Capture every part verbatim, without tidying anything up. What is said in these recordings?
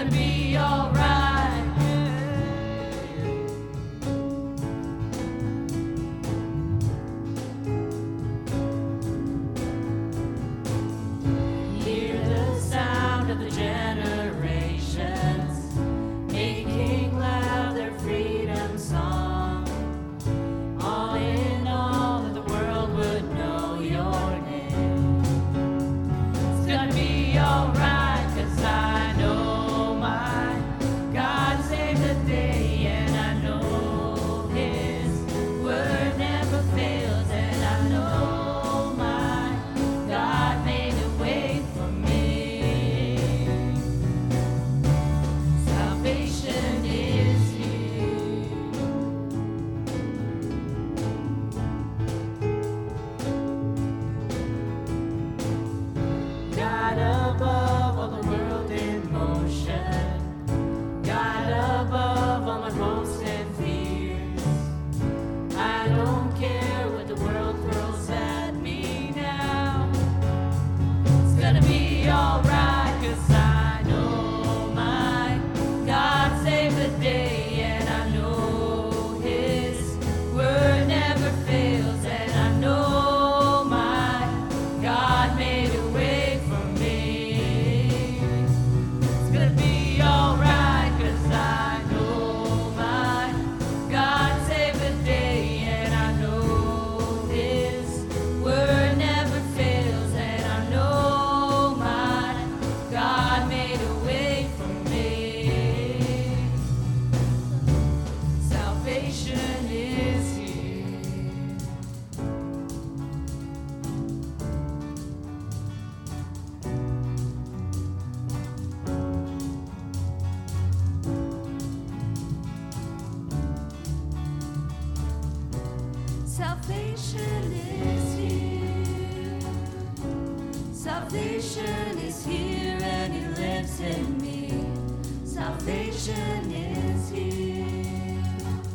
gonna be alright. Hear the sound of the generations making loud their freedom song. All in all, that the world would know your name. It's gonna be alright, 'cause I know my God saved the day, and I know His word never fails, and I know my God made a way for me. Salvation is here. God above all the world in motion, God above all my hopes and fears. I don't care what the world throws at me now. It's gonna be alright, 'cause I know my God saved the day, and I know His word never fails, and I know my God made a way for me. It's gonna be alright, 'cause I know my God saved the day, and I know His word never fails, and I know my God made a way for me. Salvation is here. Salvation is here. Salvation is here, and He lives in me. Salvation is here.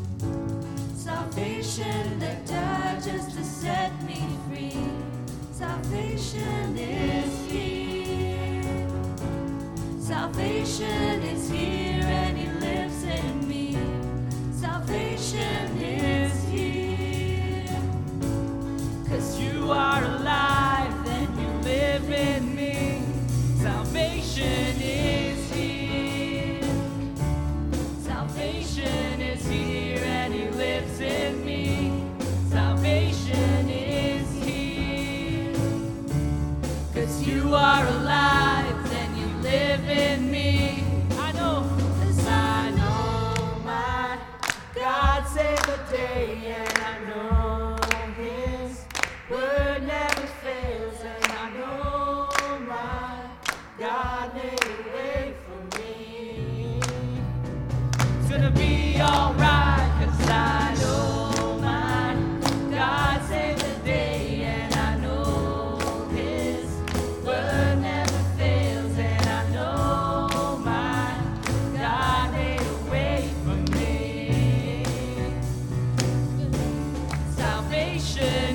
Salvation that died just to set me free. Salvation is here. Salvation is here, and He lives in me. Salvation is here. 'Cause you are alive, and you live in me. Salvation is here. Salvation is here, and He lives in me. Salvation is here. 'Cause you are alive, and you live in me. I know, 'cause I know my God saved the day, and I know His word never fails, and I know my God made a way for me. It's gonna be alright, 'cause I know my God saved the day, and I know His word never fails, and I know my God made a way for me. Salvation